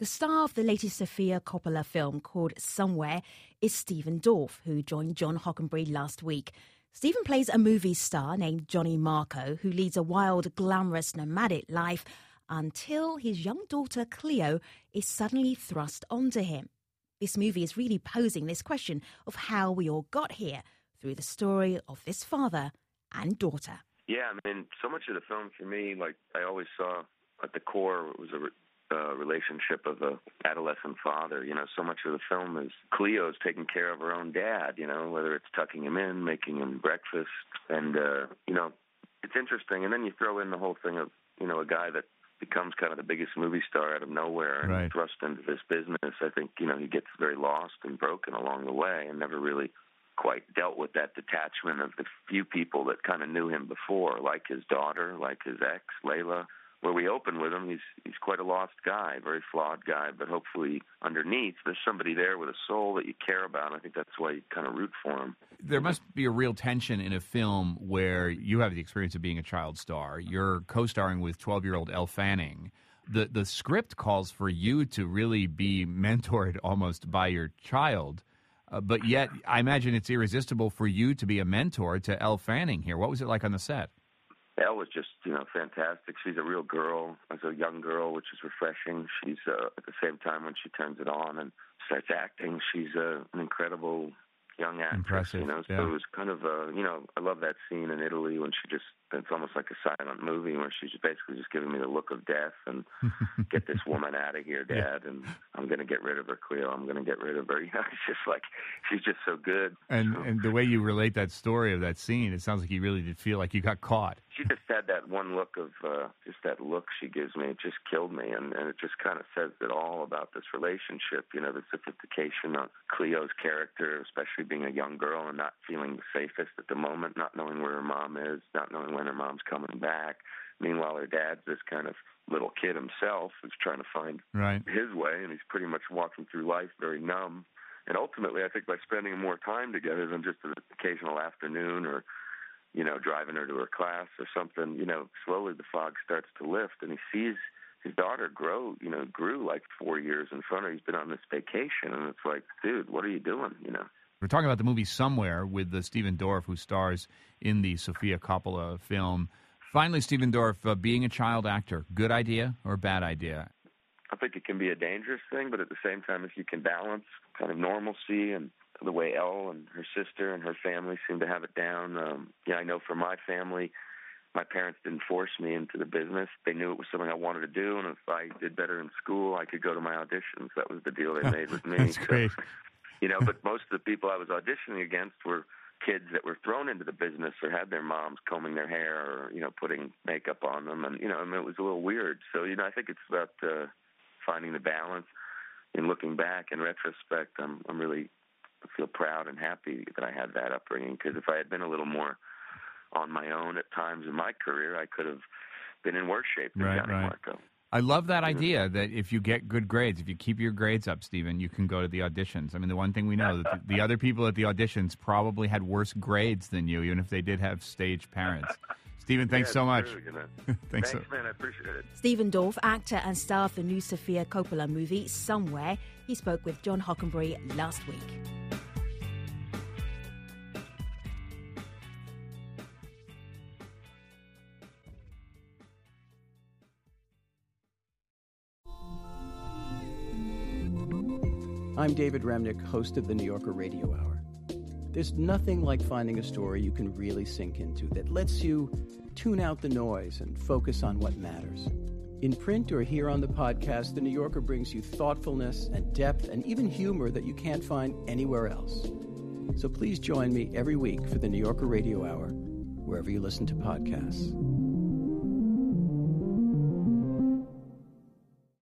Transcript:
The star of the latest Sofia Coppola film called Somewhere is Stephen Dorff, who joined John Hockenberry last week. Stephen plays a movie star named Johnny Marco who leads a wild, glamorous, nomadic life until his young daughter Cleo is suddenly thrust onto him. This movie is really posing this question of how we all got here through the story of this father and daughter. Yeah, I mean, so much of the film for me, like I always saw at the core, it was a relationship of a adolescent father. You know, so much of the film is Cleo's taking care of her own dad, you know, whether it's tucking him in, making him breakfast. And, you know, it's interesting. And then you throw in the whole thing of, you know, a guy that becomes kind of the biggest movie star out of nowhere and thrust into this business. I think, you know, he gets very lost and broken along the way and never really quite dealt with that detachment of the few people that kind of knew him before, like his daughter, like his ex, Layla. Where we open with him, he's quite a lost guy, very flawed guy, but hopefully underneath there's somebody there with a soul that you care about. I think that's why you kind of root for him. There must be a real tension in a film where you have the experience of being a child star. You're co-starring with 12-year-old Elle Fanning. The script calls for you to really be mentored almost by your child, but yet I imagine it's irresistible for you to be a mentor to Elle Fanning here. What was it like on the set? Elle was just, you know, fantastic. She's a real girl, as a young girl, which is refreshing. She's, at the same time, when she turns it on and starts acting, she's an incredible young actress. Impressive, you know. Yeah. So it was kind of, you know, I love that scene in Italy when she just, it's almost like a silent movie where she's basically just giving me the look of death and get this woman out of here, Dad, and I'm going to get rid of her, Cleo. I'm going to get rid of her. You know, it's just like, she's just so good. And the way you relate that story of that scene, it sounds like you really did feel like you got caught. She just had that one look of, just that look she gives me. It just killed me, and it just kind of says it all about this relationship, you know, the sophistication of Cleo's character, especially being a young girl and not feeling the safest at the moment, not knowing where her mom is, not knowing when her mom's coming back. Meanwhile, her dad's this kind of little kid himself who's trying to find his way, and he's pretty much walking through life very numb. And ultimately, I think by spending more time together than just an occasional afternoon or, you know, driving her to her class or something, you know, slowly the fog starts to lift, and he sees his daughter grew like 4 years in front of her. He's been on this vacation, and it's like, dude, what are you doing, you know? We're talking about the movie Somewhere with Stephen Dorff, who stars in the Sofia Coppola film. Finally, Stephen Dorff, being a child actor, good idea or bad idea? I think it can be a dangerous thing, but at the same time, if you can balance kind of normalcy and the way Elle and her sister and her family seem to have it down. Yeah, I know for my family, my parents didn't force me into the business. They knew it was something I wanted to do, and if I did better in school, I could go to my auditions. That was the deal they made with me. That's great. You know, but most of the people I was auditioning against were kids that were thrown into the business or had their moms combing their hair or, you know, putting makeup on them. And, you know, I mean, it was a little weird. So, you know, I think it's about finding the balance. In looking back, in retrospect, I feel proud and happy that I had that upbringing, because if I had been a little more on my own at times in my career, I could have been in worse shape than Johnny Marco. I love that idea that if you get good grades, if you keep your grades up, Stephen, you can go to the auditions. I mean, the one thing we know, that the other people at the auditions probably had worse grades than you, even if they did have stage parents. Stephen, thanks so much. True, you know. Thanks, man. I appreciate it. Stephen Dorff, actor and star of the new Sofia Coppola movie Somewhere. He spoke with John Hockenberry last week. I'm David Remnick, host of the New Yorker Radio Hour. There's nothing like finding a story you can really sink into that lets you tune out the noise and focus on what matters. In print or here on the podcast, The New Yorker brings you thoughtfulness and depth and even humor that you can't find anywhere else. So please join me every week for the New Yorker Radio Hour, wherever you listen to podcasts.